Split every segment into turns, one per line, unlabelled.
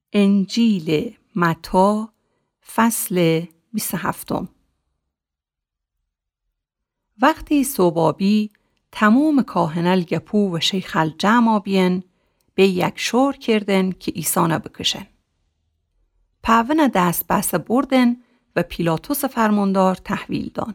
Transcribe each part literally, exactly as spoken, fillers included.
انجیل متی فصل بیست و هفتم. وقتی سوبابی تمام کاهنل گپو و شیخل جمع بین به یک شور کردن که ایسانا بکشن. پاون دست بس بردن و پیلاتوس فرماندار تحویل دان.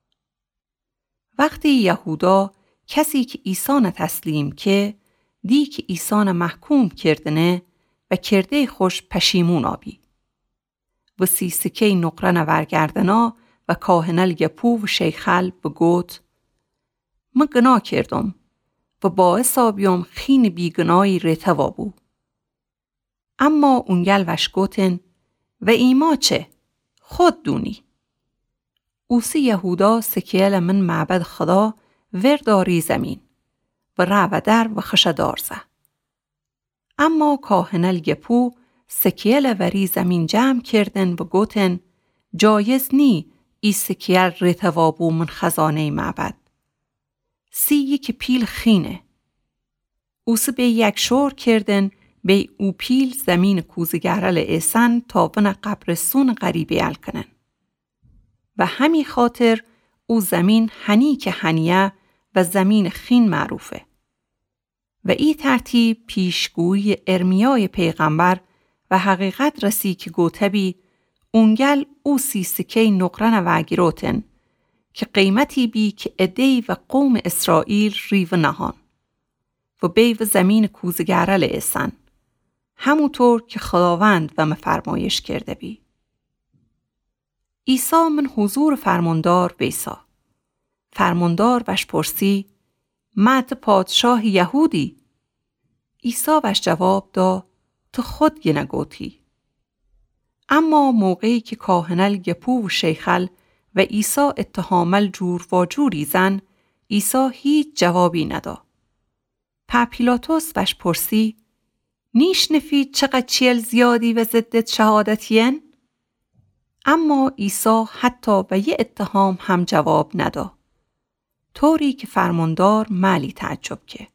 وقتی یهودا کسی که ایسانا تسلیم که دی که ایسانا محکوم کردنه و کرده خوش پشیمون آبی. و سیسکه نقرن ورگردنا و کاهنل گپو و شیخل بگوت من گناه کردم و باعث آبیم خین بیگناهی رتوا بو. اما اونگل وش گوتن و ایما چه؟ خود دونی. اوسی یهودا سکیل من معبد خدا ورداری زمین و رو در و خشدار زه. اما کاهنل گپو سکیل وری زمین جمع کردن و گوتن جایز نی ای سکیل رتوابو من خزانه معبد. سی یک پیل خینه. اوس به یک شور کردن به او پیل زمین کوزگرل ایسن تا ون قبرسون غریبه ال کنن. و همی خاطر او زمین هنی که هنیه و زمین خین معروفه. و ای ترتیب پیشگویی ارمیای پیغمبر و حقیقت رسی که گوتبی اونگل او سیسکه نقرن و گیروتن که قیمتی بی که ادهی و قوم اسرائیل ریو نهان و بی و زمین کوزگرل ایسن همونطور که خداوند و مفرمایش کرده بی. عیسی من حضور فرماندار بیسا. فرماندار وش پرسی مت پادشاه یهودی. عیسی وش جواب دا تو خود گه نگوتی. اما موقعی که کاهنل گپو و شیخل و عیسی اتهامل جور و جوری زن عیسی هیچ جوابی ندا. پا پیلاتوس وش پرسی نیش نفید چقدر چیل زیادی و ضدت شهادتین؟ اما عیسی حتی به یه اتهام هم جواب ندا. طوری که فرماندار مالی تعجب که.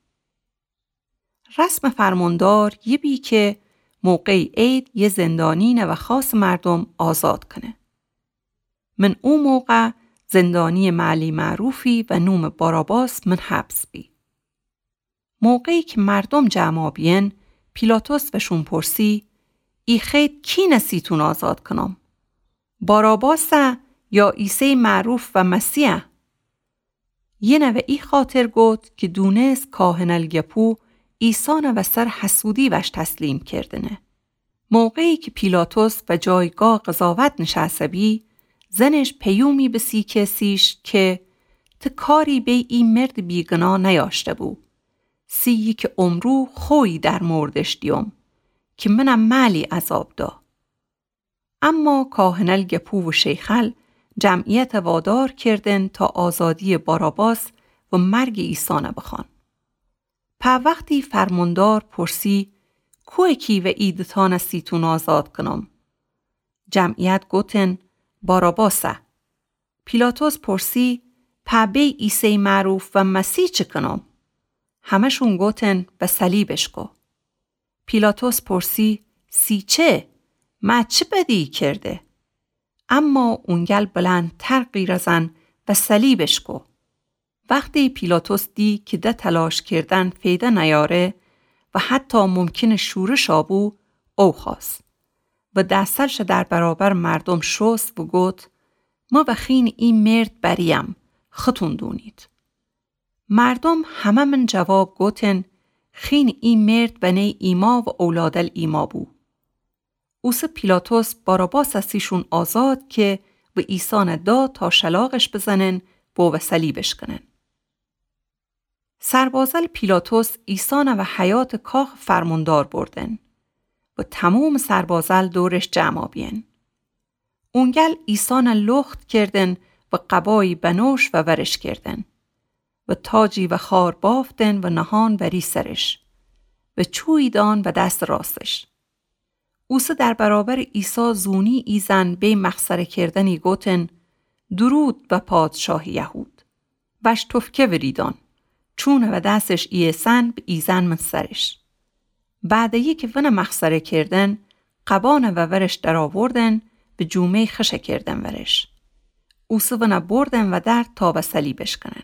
رسم فرماندار یه بی که موقع عید یه زندانین و خاص مردم آزاد کنه. من اون موقع زندانی مالی معروفی و نوم باراباس من حبس بی. موقعی که مردم جمع بین پیلاتوس و شون پرسی ای خید کی نسیتون آزاد کنم؟ باراباسه یا عیسی معروف و مسیح؟ یه نوه ای خاطر گوت که دونست کاهنل گپو ایسان و سر حسودی وش تسلیم کردنه. موقعی که پیلاتوس و جایگاه قضاوت نشسته بی زنش پیومی بسی کسیش که تا کاری به این مرد بیگناه نیاشته بو. سی که عمرو خوی در موردش دیم که منم مالی عذاب دا. اما کاهنل گپو و شیخل جمعیت وادار کردن تا آزادی باراباس و مرگ ایسانه بخوان. پا وقتی فرماندار پرسی کوه کی و ایدتان استیتون آزاد کنم؟ جمعیت گوتن باراباسه. پیلاتوس پرسی پا بی عیسی معروف و مسیح چه کنم؟ همشون گوتن به صلیبش کو. پیلاتوس پرسی سی چه؟ ما چه بدی کرده؟ اما اونگل بلند ترقی رزن و صلیبش کو. وقتی پیلاتوس دی که ده تلاش کردن فیده نیاره و حتی ممکن شورش آبو او خواست و دستلش در برابر مردم شست و گوت ما بخین این مرد بریم خطون دونید. مردم همه من جواب گوتن خین این مرد بنی ایما و اولادل ایما بو. اوس پیلاتوس باراباس استیشون آزاد که و ایسان دا تا شلاقش بزنن و و صلیبش کنن. سربازل پیلاتوس ایسان و حیات کاخ فرماندار بردن و تمام سربازل دورش جمع بین. اونگل ایسان لخت کردن و قبایی بنوش و ورش کردن و تاجی و خار بافتن و نهان بری سرش و چوی دان و دست راستش. اوسه در برابر عیسی زونی ایزن به مخسره کردنی گوتن درود و پادشاه یهود وش تفکه وریدان چونه و دستش ایسن به ایزن من سرش. بعد یک ون مخسره کردن قبان و ورش در آوردن به جومه خشه کردن ورش. اوسه و نبردن و در تا به صلیبش کنن.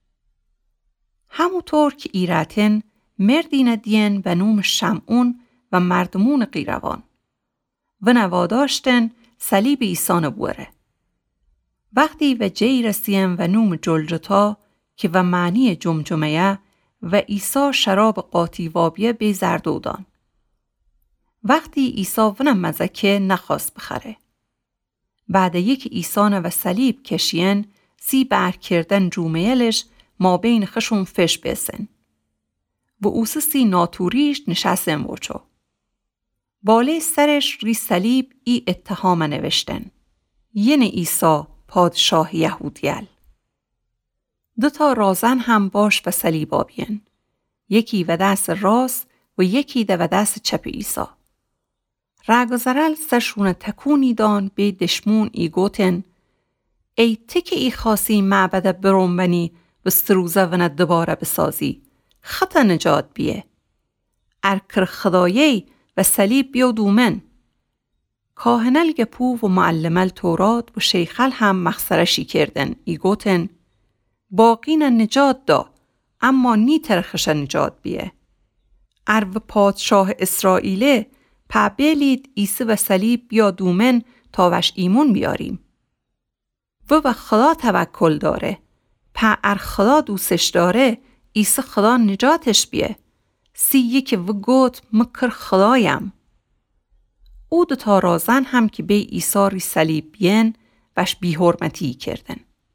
همونطور که ایراتن مردین دین و نوم شمعون و مردمون قیروان و نواداشتن صلیب ایسان بوره. وقتی و جی رسیم و نوم جلجتا که و معنی جمجمه و ایسا شراب قاطی وابیه به زردودان. وقتی ایسا ونم مزکه نخواست بخره. بعد یک ایسان و صلیب کشین سی بر کردن جومیلش ما بین خشون فش بسن. و اوسسی ناتوریش نشستن وچو. باله سرش ری صلیب ای اتهام نوشتن. ین ایسا پادشاه یهودیل. دو تا رازن هم باش و صلیب آبین. یکی و دست راست و یکی ده و دست چپ ایسا. رگزرل سرشون تکونی دان به دشمون ای گوتن ای تک ای خاصی معبد برومبنی و ستروزه و ندباره بسازی خطا نجات بیه. ارکر خدایی و صلیب بیو دومن. کاهنل گپو و معلمل تورات و شیخل هم مخسرشی کردن ای گوتن باقین نجات دا اما نی ترخش نجات بیه. ارو پادشاه اسرائیله پا بلید ایسه و صلیب بیا دومن تا وش ایمون بیاریم. و و خدا توکل داره. پا ار خدا دوستش داره ایسه خدا نجاتش بیه. سی یک و گوت مکر خدایم. او دو تا رازن هم که به ایسا ری صلیب بین وش بی حرمتی کردن.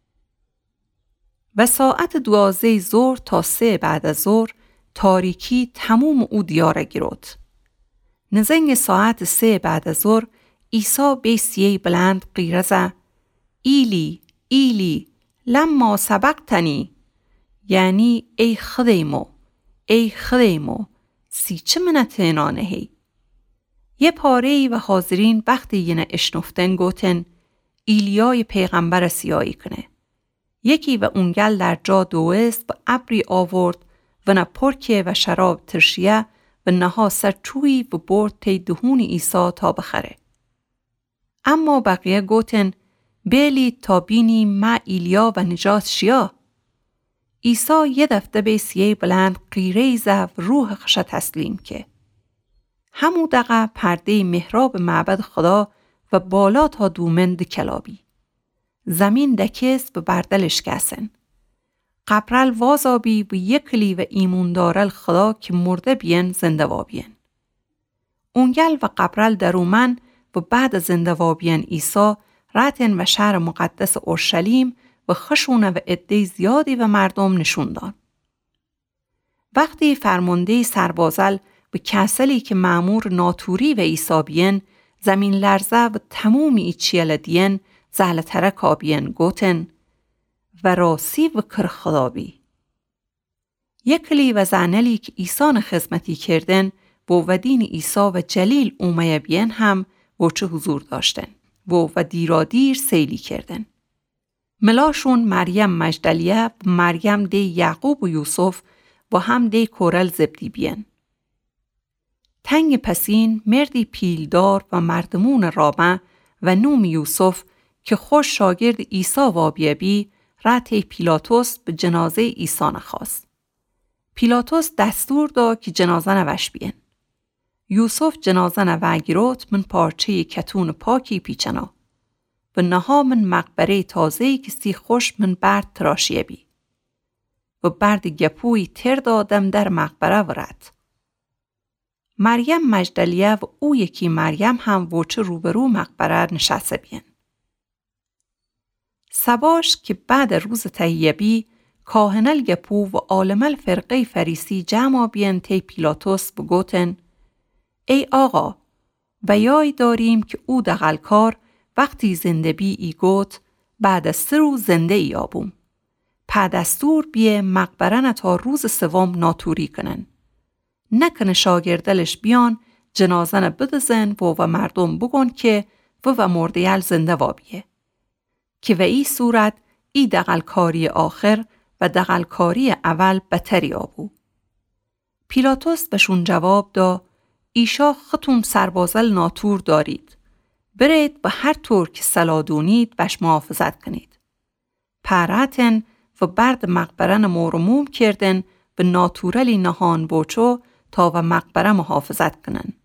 و ساعت دوازه زور تا سه بعد از زور تاریکی تموم او دیاره گیروت. نزنگ ساعت سه بعد از ظهر عیسی به سیه بلند قیرزه ایلی ایلی لما سبقتنی یعنی ای خدیمو ای خدیمو سی چه منت نانهی. یه پاره و حاضرین وقتی یه نه اشنفتن گوتن ایلیای پیغمبر سیایی کنه. یکی و اونگل در جا دوست و ابری آورد و نه پرکه و شراب ترشیه و نها سر چوی و برد تی دهون ایسا تا بخره. اما بقیه گوتن بیلی تا بینی ما ایلیا و نجات شیا. ایسا یه دفته به سیه بلند قیره زف روح خشه تسلیم که. همو دقه پرده محراب معبد خدا و بالا تا دومند کلابی. زمین دکست و بردلش کسن. قبرل وازابی و یکلی و ایموندارل خدا که مرده بین زنده وابین. اونگل و قبرل درومن و بعد زنده وابین ایسا راتن و شهر مقدس اورشلیم و خشونه و عده زیادی و مردم نشوندان. وقتی فرمانده سربازل و کسلی که مأمور ناتوری و ایسا بین زمین لرزه و تمومی ایچیل دین زهلتره کابین گوتن و راسی و کر خدابی. یکلی و زنلی که ایسان خدمتی کردن با ودین ایسا و جلیل اومه بین هم وچه حضور داشتن و و دیرادیر سیلی کردن. ملاشون مریم مجدلیه و مریم دی یعقوب و یوسف و هم دی کورل زبدی بین. تنگ پسین مردی پیلدار و مردمون رابع و نوم یوسف که خوش شاگرد ایسا وابیه بی رات پیلاتوس به جنازه ایسا نخواست. پیلاتوس دستور دا که جنازه نوش بین. یوسف جنازه نوگیروت من پارچه کتون پاکی پیچنا و نها من مقبره تازهی که سی خوش من برد تراشیه بی و برد گپوی تر دادم در مقبره ورد. مریم مجدلیه و او یکی مریم هم وچه روبرو مقبره نشسته بین. سباش که بعد روز تهیبی کاهنل گپو و عالمل فرقه فریسی جمع بین تی پیلاتوس و گوتن ای آقا و یای داریم که او دغلکار وقتی زنده بی ای گوت بعد از سه روز زنده ای آبوم. پدستور بیه مقبره تا روز سوم ناتوری کنن. نکنه شاگردلش بیان جنازن بدزن و و مردم بگن که و و مردیل زنده وابیه. که و ای صورت ای دغلکاری آخر و دغلکاری اول بتری آبو. پیلاتوس بهشون جواب دا ایشا خطوم سربازل ناتور دارید. برید و هر طور که سلادونید بش محافظت کنید. پراتن و برد مقبرن مورموم کردن و ناتورلی نهان بوچو تا و مقبره محافظت کنن.